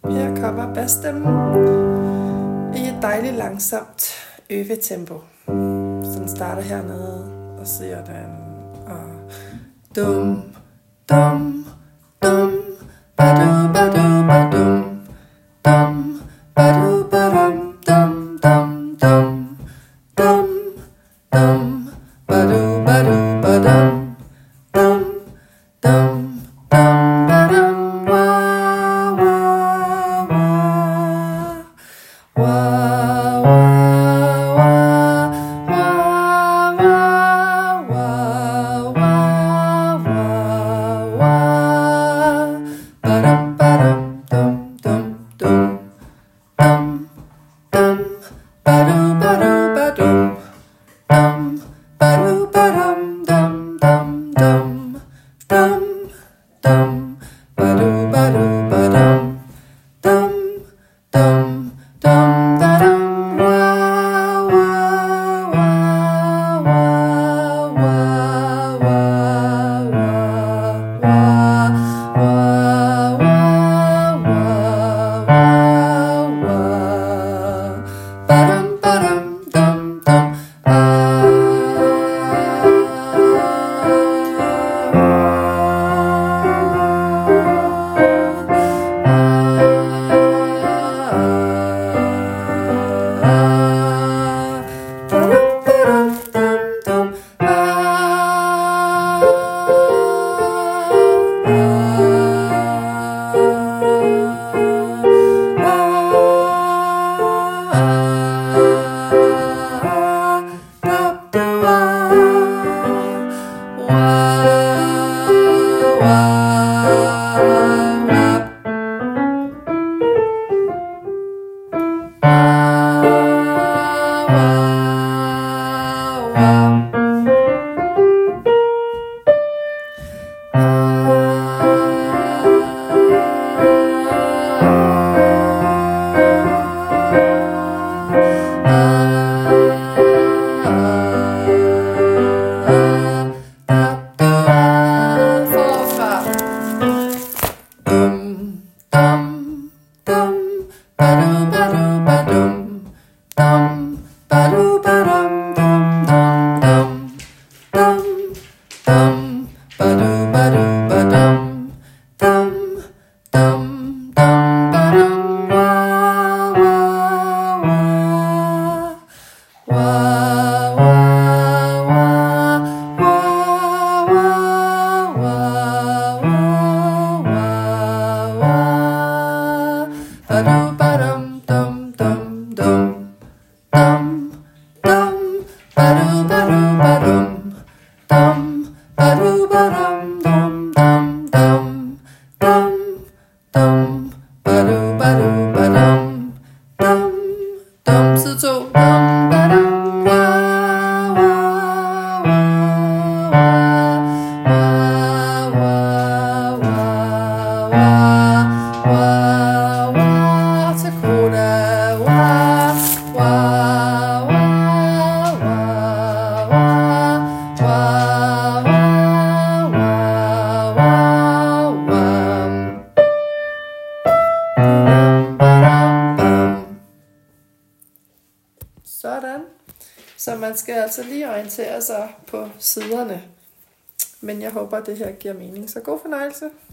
Her kommer basstemmen i et dejligt langsomt øvetempo. Så den starter hernede, og siger den dum, dum, dum, badu, badu, badum, dum, badu, badum, dum, dum, dum, dum, dum, badu, badu, badum, dum, dum, dum, badum, wah, wah, wah, wah, wah, wah, wah, wah, wah, wah, wah, badum, badum, dum, dum, dum, dum, dum, badu, badu, badum, dum, badu, badum, dum, dum, dum, dum, dum, badu, badu, badum, dum, dum, dum, dadum, wah, wah, wah, wah, wah, wah, wah, wah, wah, wah, wah, badum, badum, dum, dum, side 2. Sådan. Så man skal altså lige orientere sig på siderne. Men jeg håber, at det her giver mening. Så god fornøjelse.